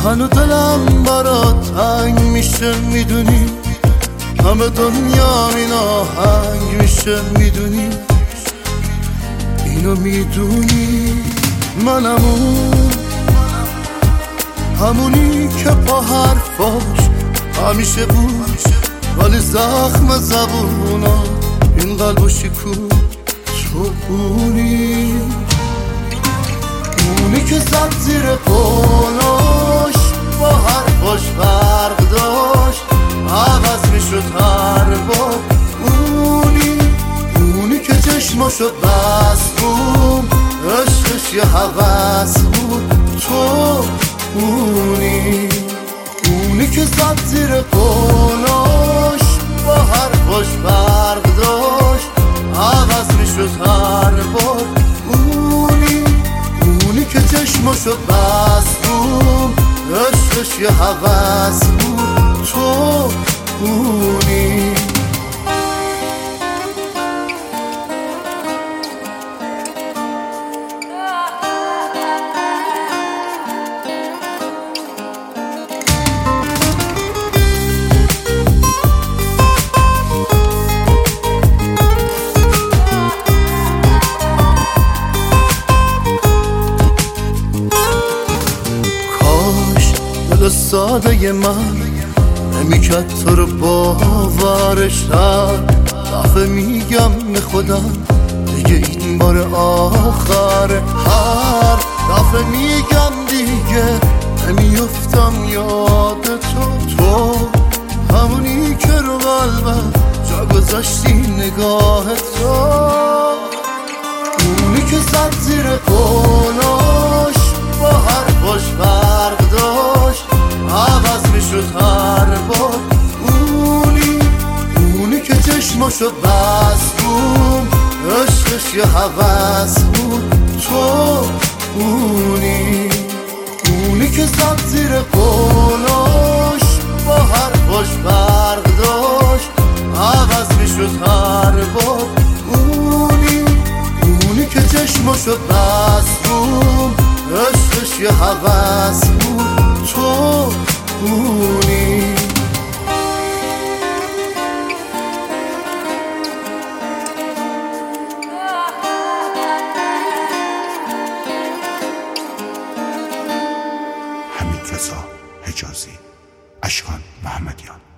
هنو دلم برات تنگ میشه میدونی، همه دنیا این آهنگ میشه میدونی، اینو میدونی. منم همونی که با حرفاش همیشه بود، ولی زخم زبونا این قلب و شکون تو اونی که زد زیر پوناش، با حرفاش فرق داشت، عوض میشد هر بار. اونی که چشماشو بست بود، عشقش یه هوس بود. تو اونی که زد زیر پوناش، با حرفاش فرق داشت، عوض میشد هر بار. اونی که چشماشو بست بود، عشقش یه هوس بود. تو اونی ساده من نمیکرد تو رو باورشم. دفعه میگم به خودم دیگه این بار آخره، هر دفعه میگم دیگه نمیافتم یاد تو همونی که رو قلبم جا گذاشتی نگاه تو. اونی که زد زیر پوناش، با حرفاش فرق داشت، عوض میشد هر بار. اونی که چشماشو بست بود، عشقش یه هوس بود. تو اونی که زد زیر پوناش، با حرفاش فرق داشت، عوض میشد هر بار. اونی که چشماشو بست بود، عشقش یه هوس بود. تو حمید رضا حجازی، اشکان محمدیان.